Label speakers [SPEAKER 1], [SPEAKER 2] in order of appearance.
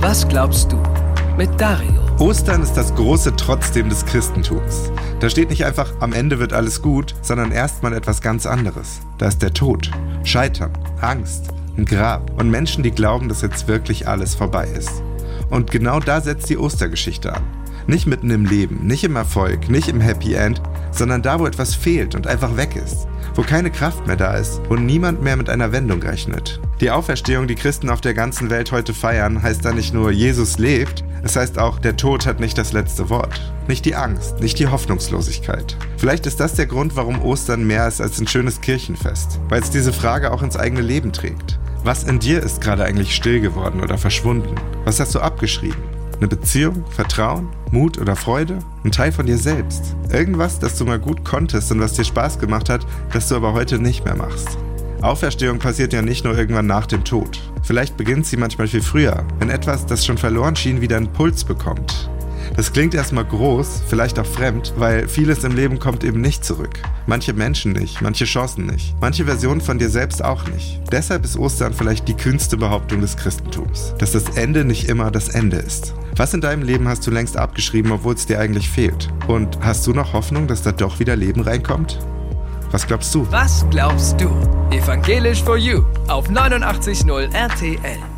[SPEAKER 1] Was glaubst du? Mit Dario.
[SPEAKER 2] Ostern ist das große Trotzdem des Christentums. Da steht nicht einfach, am Ende wird alles gut, sondern erstmal etwas ganz anderes. Da ist der Tod, Scheitern, Angst, ein Grab und Menschen, die glauben, dass jetzt wirklich alles vorbei ist. Und genau da setzt die Ostergeschichte an. Nicht mitten im Leben, nicht im Erfolg, nicht im Happy End, sondern da, wo etwas fehlt und einfach weg ist. Wo keine Kraft mehr da ist und niemand mehr mit einer Wendung rechnet. Die Auferstehung, die Christen auf der ganzen Welt heute feiern, heißt da nicht nur, Jesus lebt, es heißt auch, der Tod hat nicht das letzte Wort. Nicht die Angst, nicht die Hoffnungslosigkeit. Vielleicht ist das der Grund, warum Ostern mehr ist als ein schönes Kirchenfest, weil es diese Frage auch ins eigene Leben trägt. Was in dir ist gerade eigentlich still geworden oder verschwunden? Was hast du abgeschrieben? Eine Beziehung, Vertrauen, Mut oder Freude? Ein Teil von dir selbst. Irgendwas, das du mal gut konntest und was dir Spaß gemacht hat, das du aber heute nicht mehr machst. Auferstehung passiert ja nicht nur irgendwann nach dem Tod. Vielleicht beginnt sie manchmal viel früher, wenn etwas, das schon verloren schien, wieder einen Puls bekommt. Das klingt erstmal groß, vielleicht auch fremd, weil vieles im Leben kommt eben nicht zurück. Manche Menschen nicht, manche Chancen nicht, manche Versionen von dir selbst auch nicht. Deshalb ist Ostern vielleicht die kühnste Behauptung des Christentums, dass das Ende nicht immer das Ende ist. Was in deinem Leben hast du längst abgeschrieben, obwohl es dir eigentlich fehlt? Und hast du noch Hoffnung, dass da doch wieder Leben reinkommt? Was glaubst du?
[SPEAKER 1] Was glaubst du? Evangelisch for You auf 89.0 RTL.